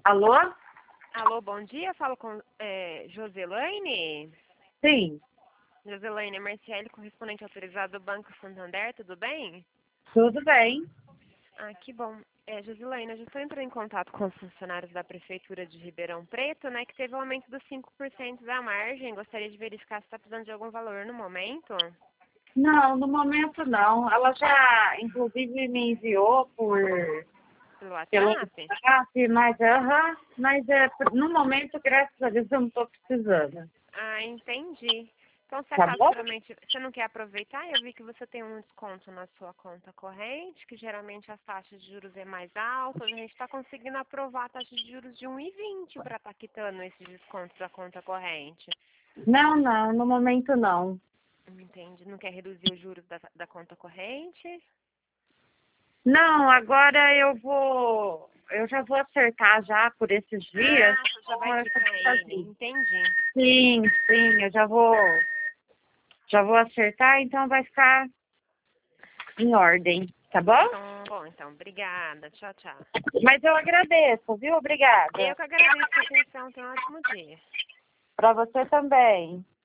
Alô? Alô, bom dia. Falo com Joselaine. Sim, Joselaine Marciele, correspondente autorizado do Banco Santander, tudo bem? tudo bem. Ah, que bom. Joselaine, eu já estou entrando em contato com os funcionários da Prefeitura de Ribeirão Preto, né, que teve um aumento dos 5% da margem. Gostaria de verificar se está precisando de algum valor no momento. Não, no momento não. Ela já, inclusive, me enviou Pelo pelo WhatsApp? WhatsApp, mas no momento, graças a Deus, eu não estou precisando. Ah, entendi. Então, se Tá acaso bom? futuramente você não quer aproveitar, eu vi que você tem um desconto na sua conta corrente, que geralmente as taxas de juros é mais altas. A gente está conseguindo aprovar a taxa de juros de 1,20 para estar quitando esses descontos da conta corrente. Não, no momento não. Entende? Não quer reduzir os juros da conta corrente? Não, agora eu já vou acertar já por esses dias. Ah, você já vai Então, eu já quitar vou ele. fazer. Entendi. Sim, eu já vou acertar, então vai ficar em ordem, tá bom? Então, bom, então, obrigada. Tchau, tchau. Mas eu agradeço, viu? Obrigada. Eu que agradeço a atenção. Tenha um ótimo dia. Para você também.